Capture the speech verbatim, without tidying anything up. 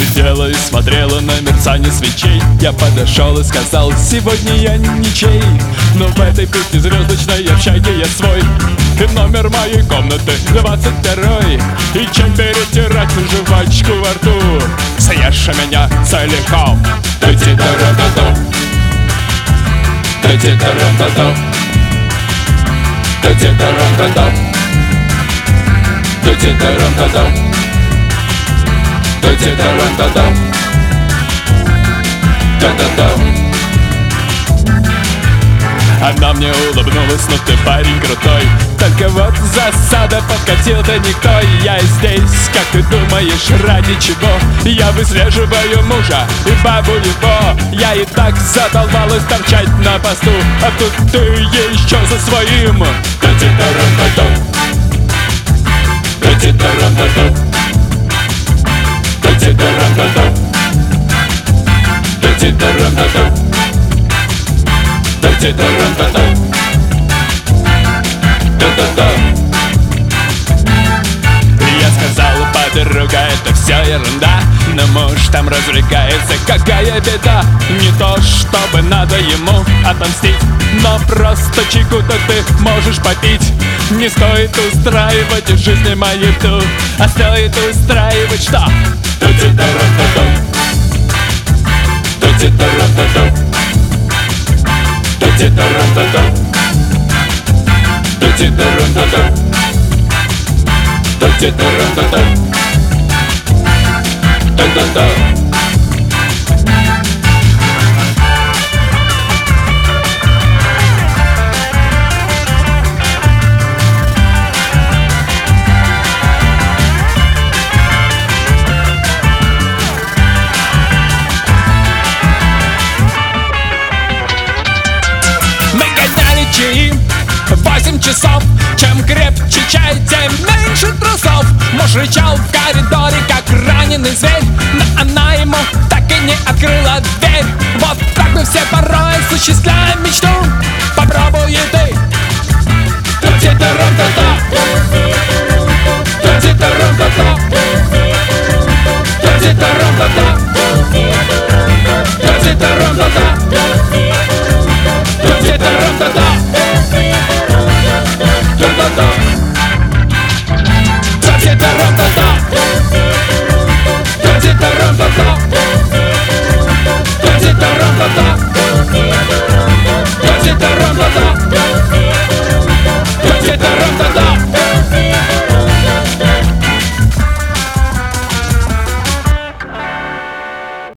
Сидела и смотрела на мерцание свечей. Я подошел и сказал: сегодня я ничей. Но в этой пятизвездочной общаге я свой. И номер моей комнаты двадцать второй. И чем перетирать жвачку во рту, съешь меня целиком. Та-ти-та-ра-та-та, та-ти-та-ра-та-та, та-ти-та-ра-та-та, та-ти-та-ра-та-та, та-ти-та-ра-та-та, та-та-та. Она мне улыбнулась: ну ты парень крутой. Только вот засада, подкатил да никто. Я здесь, как ты думаешь, ради чего? Я выслеживаю мужа и бабу его. Я и так задолбалась торчать на посту, а тут ты еще за своим. Та-ти-та-ра-та-та, та-ти-та-ра-та-та, та-ти-та-ра-та-та, та-ти-та-ра-та-та, та-ти-та-ра-та-та, та-та-та. Я сказал: подруга, это все ерунда, но муж там развлекается, какая беда. Не то чтобы надо ему отомстить, но просто чайку-то ты можешь попить. Не стоит устраивать в жизни маяту, а стоит устраивать что? Та-ти-та-ра-та-та, та-ти-та-ра-та-та, та-ти-та-ра-та-та, та-ти-та-ра-та-та, та-ти-та-ра-та-та, та-та-та. Восемь часов, чем крепче чай, тем меньше трусов. Муж рычал в коридоре, как раненый зверь, но она ему так и не открыла дверь. Вот так мы все порой осуществляем мечту.